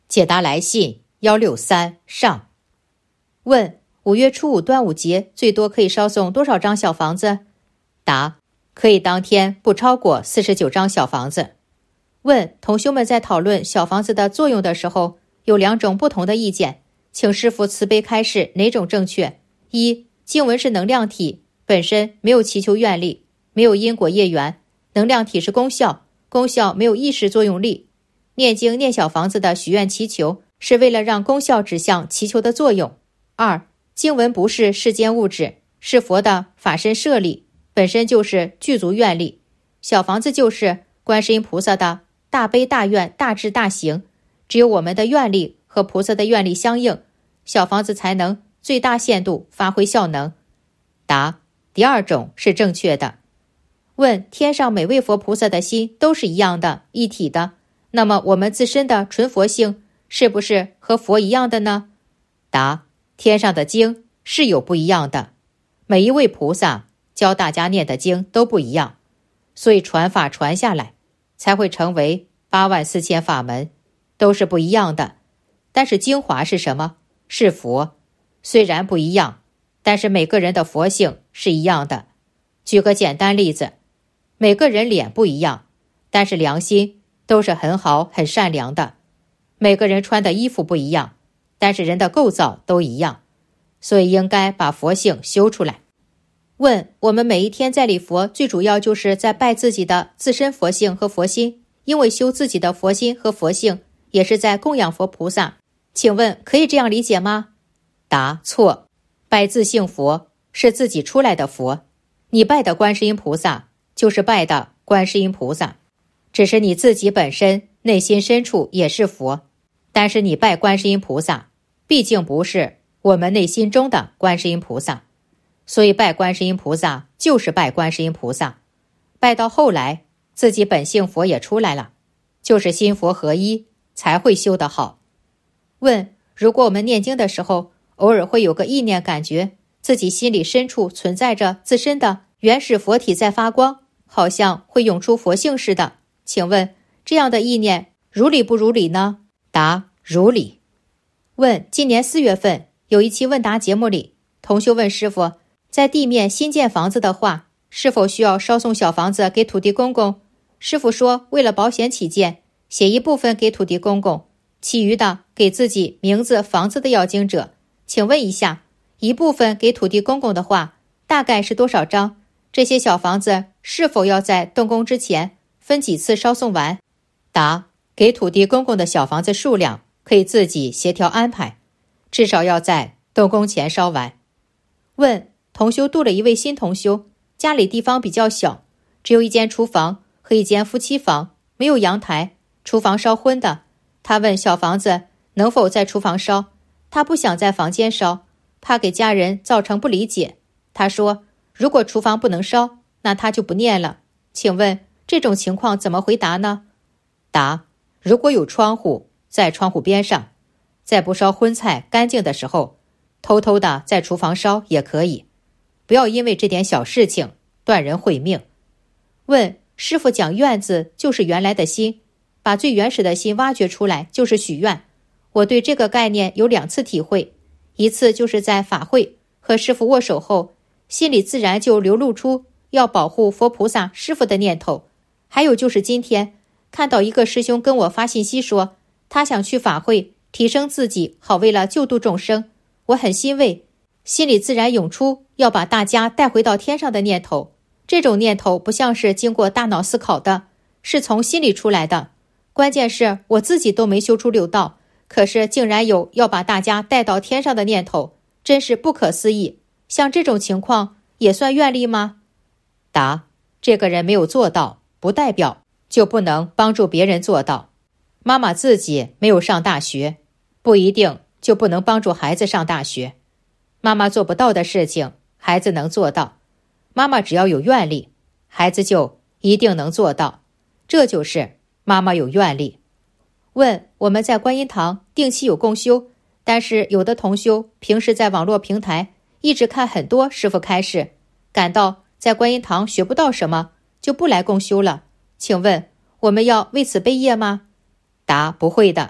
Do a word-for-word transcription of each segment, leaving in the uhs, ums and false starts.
解答来信幺六三上。问：五月初五端午节最多可以烧送多少张小房子？答：可以当天不超过四十九张小房子。问：同修们在讨论小房子的作用的时候，有两种不同的意见，请师父慈悲开示哪种正确？一、经文是能量体，本身没有祈求愿力，没有因果业缘，能量体是功效，功效没有意识作用力。念经念小房子的许愿祈求是为了让功效指向祈求的作用。二、经文不是世间物质，是佛的法身舍利，本身就是具足愿力。小房子就是观世音菩萨的大悲大愿大智大行，只有我们的愿力和菩萨的愿力相应，小房子才能最大限度发挥效能。答：第二种是正确的。问：天上每位佛菩萨的心都是一样的一体的，那么我们自身的纯佛性是不是和佛一样的呢？答：天上的经是有不一样的，每一位菩萨教大家念的经都不一样，所以传法传下来才会成为八万四千法门，都是不一样的。但是精华是什么？是佛。虽然不一样，但是每个人的佛性是一样的。举个简单例子，每个人脸不一样，但是良心都是很好很善良的。每个人穿的衣服不一样，但是人的构造都一样，所以应该把佛性修出来。问：我们每一天在礼佛，最主要就是在拜自己的自身佛性和佛心，因为修自己的佛心和佛性，也是在供养佛菩萨。请问可以这样理解吗？答：错。拜自性佛是自己出来的佛，你拜的观世音菩萨就是拜的观世音菩萨，只是你自己本身内心深处也是佛，但是你拜观世音菩萨毕竟不是我们内心中的观世音菩萨，所以拜观世音菩萨就是拜观世音菩萨。拜到后来自己本性佛也出来了，就是心佛合一才会修得好。问：如果我们念经的时候偶尔会有个意念，感觉自己心里深处存在着自身的原始佛体在发光，好像会涌出佛性似的，请问这样的意念如理不如理呢？答：如理。问：今年四月份有一期问答节目里，同修问师父，在地面新建房子的话，是否需要烧送小房子给土地公公？师父说，为了保险起见，写一部分给土地公公，其余的给自己名字房子的要经者。请问一下，一部分给土地公公的话，大概是多少张？这些小房子是否要在动工之前分几次烧送完？答：给土地公公的小房子数量可以自己协调安排，至少要在动工前烧完。问：同修度了一位新同修，家里地方比较小，只有一间厨房和一间夫妻房，没有阳台，厨房烧荤的。他问小房子能否在厨房烧，他不想在房间烧，怕给家人造成不理解。他说，如果厨房不能烧，那他就不念了。请问这种情况怎么回答呢？答：如果有窗户，在窗户边上，在不烧荤菜干净的时候，偷偷的在厨房烧也可以，不要因为这点小事情断人慧命。问：师父讲愿字就是原来的心，把最原始的心挖掘出来就是许愿。我对这个概念有两次体会，一次就是在法会和师父握手后，心里自然就流露出要保护佛菩萨师父的念头。还有就是今天看到一个师兄跟我发信息说，他想去法会提升自己，好为了救度众生，我很欣慰，心里自然涌出要把大家带回到天上的念头。这种念头不像是经过大脑思考的，是从心里出来的。关键是我自己都没修出六道，可是竟然有要把大家带到天上的念头，真是不可思议。像这种情况也算愿力吗？答：这个人没有做到，不代表就不能帮助别人做到。妈妈自己没有上大学，不一定就不能帮助孩子上大学。妈妈做不到的事情，孩子能做到。妈妈只要有愿力，孩子就一定能做到。这就是妈妈有愿力。问：我们在观音堂定期有共修，但是有的同修平时在网络平台一直看很多师父开示，感到在观音堂学不到什么，就不来共修了。请问我们要为此背业吗？答：不会的。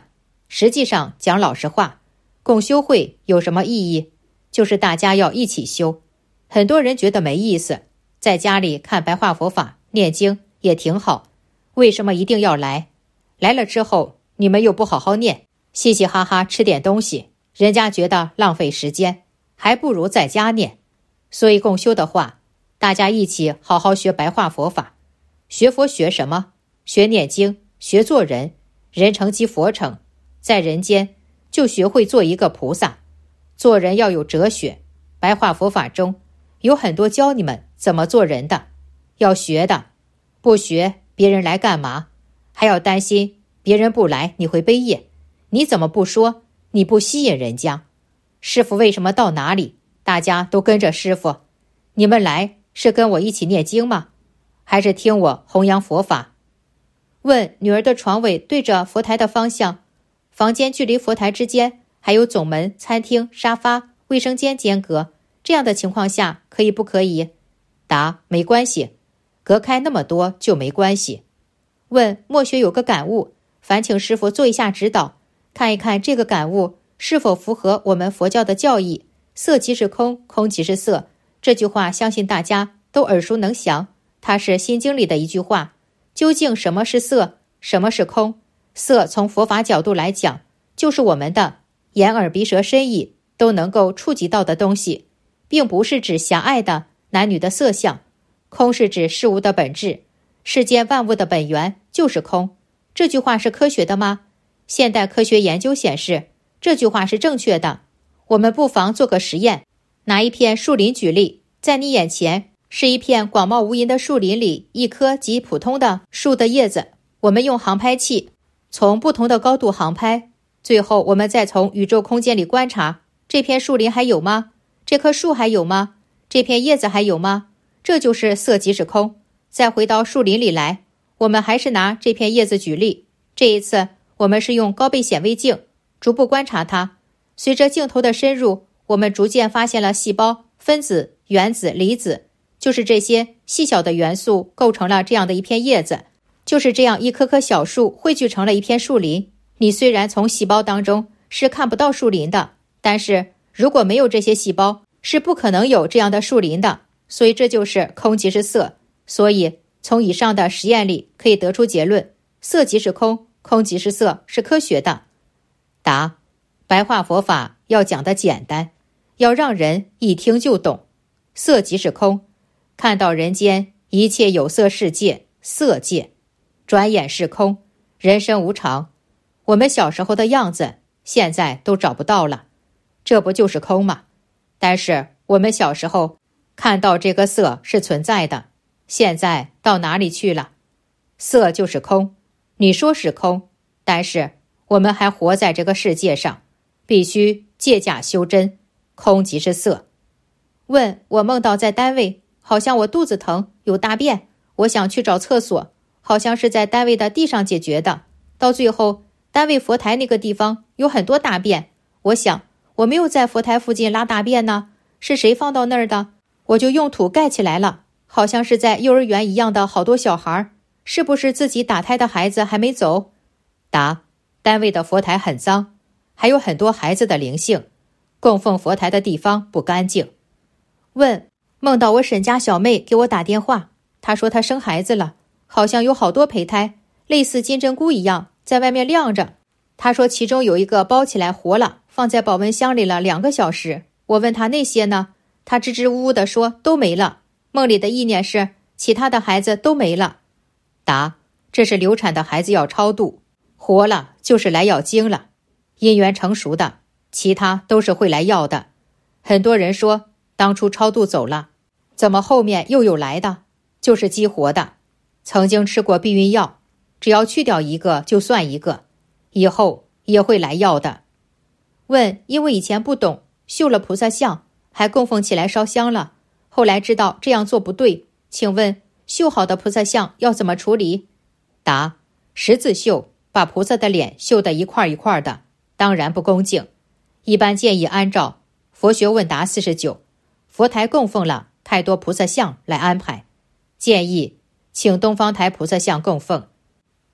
实际上讲老实话，共修会有什么意义？就是大家要一起修。很多人觉得没意思，在家里看白话佛法念经也挺好，为什么一定要来？来了之后你们又不好好念，嘻嘻哈哈吃点东西，人家觉得浪费时间，还不如在家念。所以共修的话，大家一起好好学白话佛法。学佛学什么？学念经，学做人，人成即佛成。在人间就学会做一个菩萨。做人要有哲学，白话佛法中有很多教你们怎么做人的，要学的。不学别人来干嘛？还要担心别人不来你会悲业。你怎么不说？你不吸引人家。师父为什么到哪里大家都跟着师父？你们来是跟我一起念经吗？还是听我弘扬佛法？问女儿的床尾对着佛台的方向，房间距离佛台之间还有总门、餐厅、沙发、卫生间间隔，这样的情况下可以不可以？答：没关系，隔开那么多就没关系。问莫学有个感悟，烦请师父做一下指导，看一看这个感悟是否符合我们佛教的教义。色即是空，空即是色，这句话相信大家都耳熟能详，它是心经里的一句话。究竟什么是色，什么是空？色从佛法角度来讲，就是我们的眼耳鼻舌身意都能够触及到的东西，并不是指狭隘的男女的色相。空是指事物的本质，世间万物的本源就是空。这句话是科学的吗？现代科学研究显示，这句话是正确的。我们不妨做个实验，拿一片树林举例，在你眼前是一片广袤无垠的树林里一棵极普通的树的叶子，我们用航拍器从不同的高度航拍，最后我们再从宇宙空间里观察，这片树林还有吗？这棵树还有吗？这片叶子还有吗？这就是色即是空。再回到树林里来，我们还是拿这片叶子举例，这一次我们是用高倍显微镜逐步观察它。随着镜头的深入，我们逐渐发现了细胞、分子、原子、离子，就是这些细小的元素构成了这样的一片叶子，就是这样一棵棵小树汇聚成了一片树林。你虽然从细胞当中是看不到树林的，但是如果没有这些细胞，是不可能有这样的树林的。所以这就是空即是色。所以从以上的实验里可以得出结论，色即是空，空即是色，是科学的。答：白话佛法要讲得简单，要让人一听就懂。色即是空，看到人间一切有色世界，色界，转眼是空，人生无常。我们小时候的样子现在都找不到了，这不就是空吗？但是我们小时候看到这个色是存在的，现在到哪里去了？色就是空，你说是空，但是我们还活在这个世界上，必须借假修真，空即是色。问我梦到在单位，好像我肚子疼，有大便，我想去找厕所，好像是在单位的地上解决的，到最后单位佛台那个地方有很多大便，我想我没有在佛台附近拉大便呢，是谁放到那儿的？我就用土盖起来了，好像是在幼儿园一样的好多小孩，是不是自己打胎的孩子还没走？答：单位的佛台很脏，还有很多孩子的灵性，供奉佛台的地方不干净。问梦到我沈家小妹给我打电话，她说她生孩子了，好像有好多胚胎，类似金针菇一样在外面晾着。她说其中有一个包起来活了，放在保温箱里了两个小时。我问她那些呢？她支支吾吾地说都没了。梦里的意念是其他的孩子都没了。答：这是流产的孩子要超度，活了就是来要经了，因缘成熟的，其他都是会来要的。很多人说当初超度走了，怎么后面又有来的？就是激活的，曾经吃过避孕药，只要去掉一个就算一个，以后也会来要的。问因为以前不懂，绣了菩萨像还供奉起来烧香了，后来知道这样做不对，请问绣好的菩萨像要怎么处理？答：十字绣，把菩萨的脸绣得一块一块的，当然不恭敬。一般建议按照佛学问答四十九，佛台供奉了太多菩萨像来安排，建议请东方台菩萨像供奉，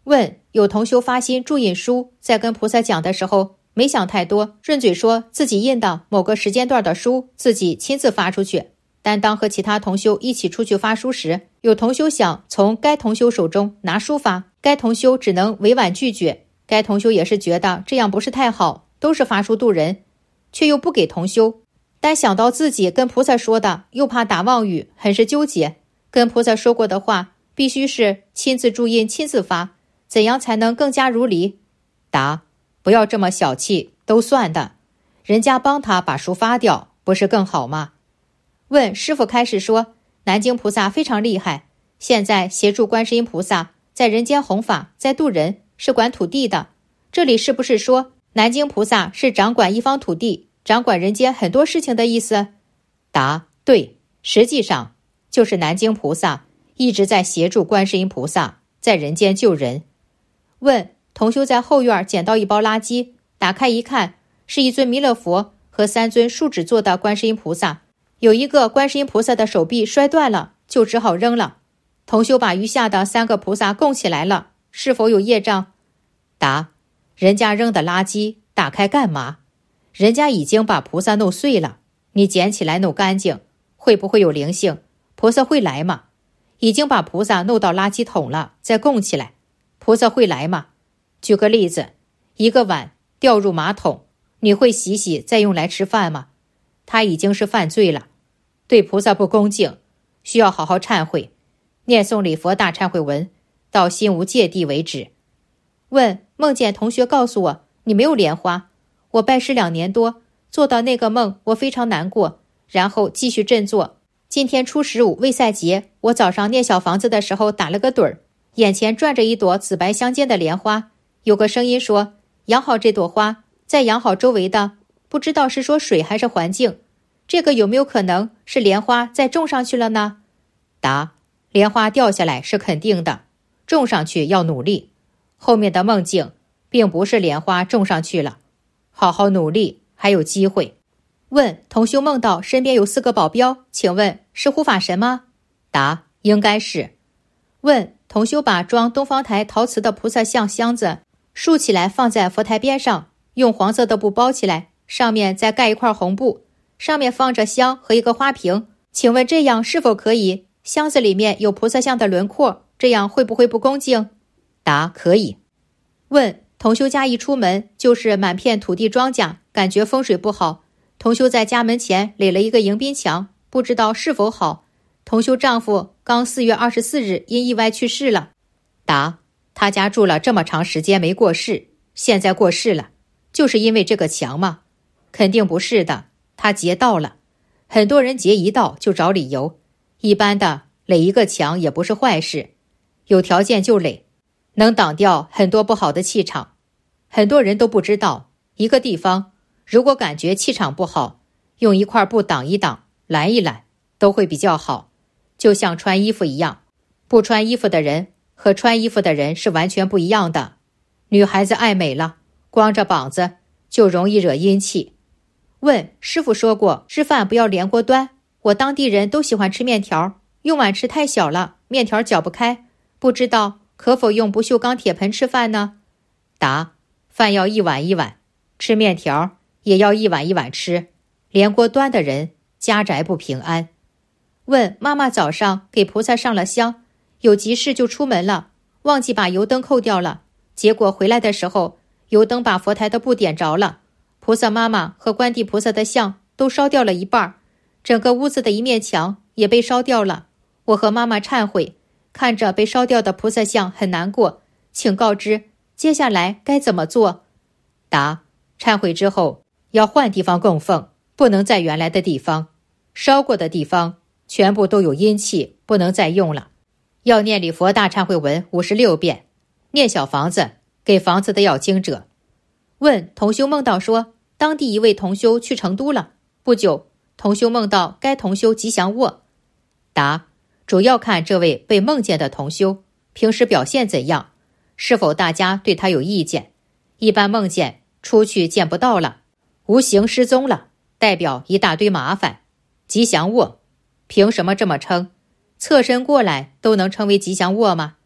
问，有同修发心注印书，在跟菩萨讲的时候没想太多，顺嘴说自己印的某个时间段的书自己亲自发出去。但当和其他同修一起出去发书时，有同修想从该同修手中拿书发，该同修只能委婉拒绝。该同修也是觉得这样不是太好，都是发书度人，却又不给同修。但想到自己跟菩萨说的，又怕打妄语，很是纠结。跟菩萨说过的话必须是亲自注印亲自发，怎样才能更加如理？答：不要这么小气，都算的，人家帮他把书发掉，不是更好吗？问，师父开始说南京菩萨非常厉害，现在协助观世音菩萨在人间弘法，在度人，是管土地的，这里是不是说南京菩萨是掌管一方土地，掌管人间很多事情的意思？答：对，实际上就是南京菩萨一直在协助观世音菩萨在人间救人。问，同修在后院捡到一包垃圾，打开一看，是一尊弥勒佛和三尊树脂做的观世音菩萨，有一个观世音菩萨的手臂摔断了，就只好扔了。同修把余下的三个菩萨供起来了，是否有业障？答：人家扔的垃圾打开干嘛？人家已经把菩萨弄碎了，你捡起来弄干净，会不会有灵性？菩萨会来吗？已经把菩萨弄到垃圾桶了，再供起来，菩萨会来吗？举个例子，一个碗掉入马桶，你会洗洗再用来吃饭吗？他已经是犯罪了，对菩萨不恭敬，需要好好忏悔，念诵礼佛大忏悔文，到心无芥蒂为止。问，梦见同学告诉我你没有莲花，我拜师两年多，做到那个梦我非常难过，然后继续振作。今天初十五未赛节，我早上念小房子的时候打了个盹儿，眼前转着一朵紫白相间的莲花，有个声音说养好这朵花，再养好周围的，不知道是说水还是环境，这个有没有可能是莲花再种上去了呢？答：莲花掉下来是肯定的，种上去要努力，后面的梦境并不是莲花种上去了，好好努力还有机会。问，同修梦到身边有四个保镖，请问是护法神吗？答：应该是。问，同修把装东方台陶瓷的菩萨像箱子竖起来放在佛台边上，用黄色的布包起来，上面再盖一块红布，上面放着香和一个花瓶，请问这样是否可以？箱子里面有菩萨像的轮廓，这样会不会不恭敬？答：可以。问，同修家一出门就是满片土地庄稼，感觉风水不好，同修在家门前垒了一个迎宾墙，不知道是否好。同修丈夫刚四月二十四日因意外去世了。答：他家住了这么长时间没过世，现在过世了，就是因为这个墙吗？肯定不是的，他劫道了。很多人劫一道就找理由，一般的垒一个墙也不是坏事，有条件就垒，能挡掉很多不好的气场。很多人都不知道，一个地方如果感觉气场不好，用一块布挡一挡，拦一拦，都会比较好。就像穿衣服一样，不穿衣服的人和穿衣服的人是完全不一样的。女孩子爱美了，光着膀子就容易惹阴气。问，师父说过吃饭不要连锅端，我当地人都喜欢吃面条，用碗吃太小了，面条搅不开，不知道可否用不锈钢铁盆吃饭呢？答：饭要一碗一碗，吃面条也要一碗一碗吃，连锅端的人家宅不平安。问，妈妈早上给菩萨上了香，有急事就出门了，忘记把油灯扣掉了，结果回来的时候油灯把佛台的布点着了，菩萨妈妈和观地菩萨的像都烧掉了一半，整个屋子的一面墙也被烧掉了。我和妈妈忏悔，看着被烧掉的菩萨像很难过，请告知接下来该怎么做？答：忏悔之后要换地方供奉，不能在原来的地方，烧过的地方全部都有阴气，不能再用了。要念礼佛大忏悔文五十六遍，念小房子给房子的要经者。问，同修梦到说当地一位同修去成都了，不久同修梦到该同修吉祥卧。答：主要看这位被梦见的同修平时表现怎样，是否大家对他有意见。一般梦见出去见不到了，无形失踪了，代表一大堆麻烦。吉祥卧凭什么这么称？侧身过来都能称为吉祥卧吗？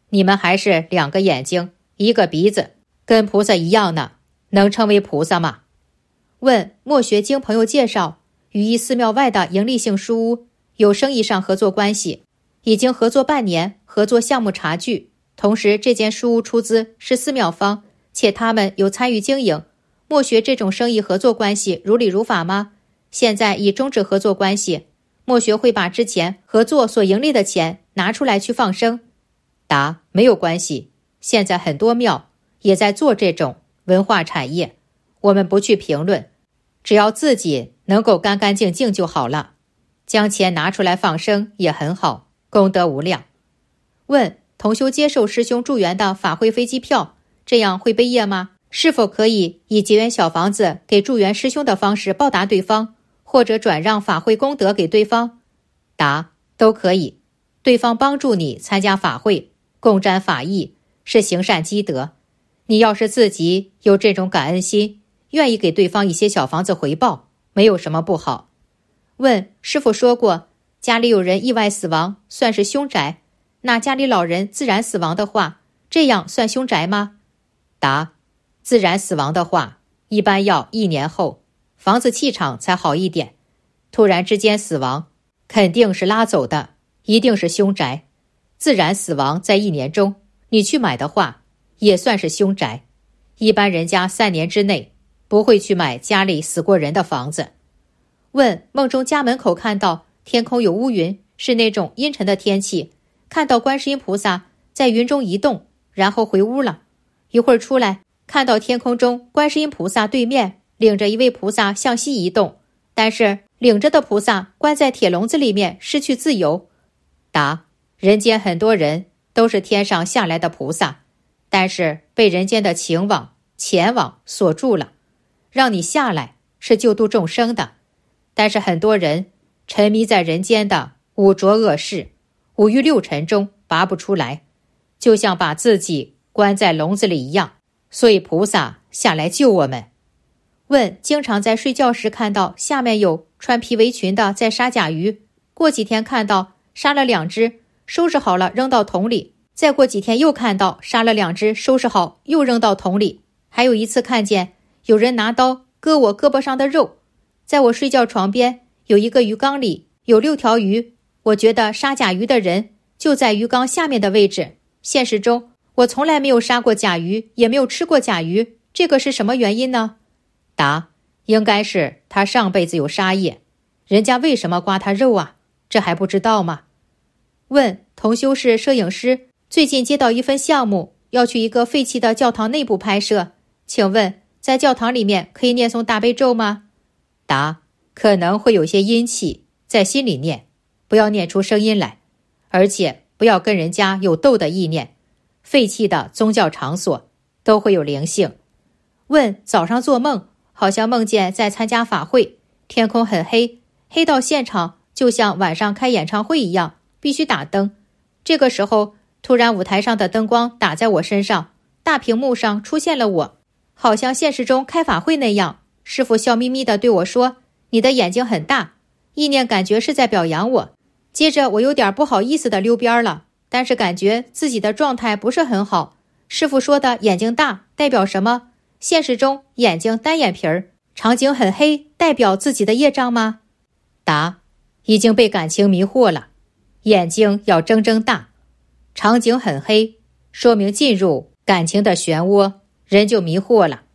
你们还是两个眼睛，一个鼻子，跟菩萨一样呢，能称为菩萨吗？问：墨学经朋友介绍，与一寺庙外的盈利性书屋有生意上合作关系，已经合作半年，合作项目茶具，同时这间书屋出资是寺庙方，且他们有参与经营。墨学这种生意合作关系如理如法吗？现在已终止合作关系，墨学会把之前合作所盈利的钱拿出来去放生。答：没有关系，现在很多庙也在做这种文化产业，我们不去评论，只要自己能够干干净净就好了。将钱拿出来放生也很好，功德无量。问：同修接受师兄助缘的法会飞机票，这样会背业吗？是否可以以结缘小房子给助缘师兄的方式报答对方，或者转让法会功德给对方？答：都可以。对方帮助你参加法会，共沾法益，是行善积德。你要是自己有这种感恩心，愿意给对方一些小房子回报，没有什么不好。问：师父说过，家里有人意外死亡算是凶宅，那家里老人自然死亡的话，这样算凶宅吗？答：自然死亡的话，一般要一年后，房子气场才好一点。突然之间死亡，肯定是拉走的，一定是凶宅。自然死亡在一年中，你去买的话，也算是凶宅。一般人家三年之内不会去买家里死过人的房子。问：梦中家门口看到天空有乌云，是那种阴沉的天气，看到观世音菩萨在云中移动，然后回屋了，一会儿出来，看到天空中观世音菩萨对面领着一位菩萨向西移动，但是领着的菩萨关在铁笼子里面，失去自由。答：人间很多人都是天上下来的菩萨，但是被人间的情网、钱网锁住了，让你下来是救度众生的。但是很多人沉迷在人间的五浊恶世，五欲六尘中拔不出来，就像把自己关在笼子里一样，所以菩萨下来救我们。问：经常在睡觉时看到下面有穿皮围裙的在杀甲鱼，过几天看到杀了两只，收拾好了扔到桶里，再过几天又看到杀了两只，收拾好又扔到桶里。还有一次看见有人拿刀割我胳膊上的肉，在我睡觉床边有一个鱼缸里有六条鱼，我觉得杀甲鱼的人就在鱼缸下面的位置。现实中我从来没有杀过甲鱼，也没有吃过甲鱼，这个是什么原因呢？答：应该是他上辈子有杀业，人家为什么刮他肉啊？这还不知道吗？问：同修是摄影师，最近接到一份项目，要去一个废弃的教堂内部拍摄，请问在教堂里面可以念诵大悲咒吗？答：可能会有些阴气，在心里念，不要念出声音来，而且不要跟人家有斗的意念。废弃的宗教场所都会有灵性。问：早上做梦，好像梦见在参加法会，天空很黑，黑到现场就像晚上开演唱会一样，必须打灯。这个时候突然舞台上的灯光打在我身上，大屏幕上出现了我，好像现实中开法会那样。师父笑眯眯地对我说：你的眼睛很大，意念感觉是在表扬我。接着我有点不好意思地溜边了，但是感觉自己的状态不是很好。师父说的眼睛大代表什么？现实中眼睛单眼皮儿，场景很黑，代表自己的业障吗？答：已经被感情迷惑了，眼睛要睁睁大，场景很黑，说明进入感情的漩涡，人就迷惑了。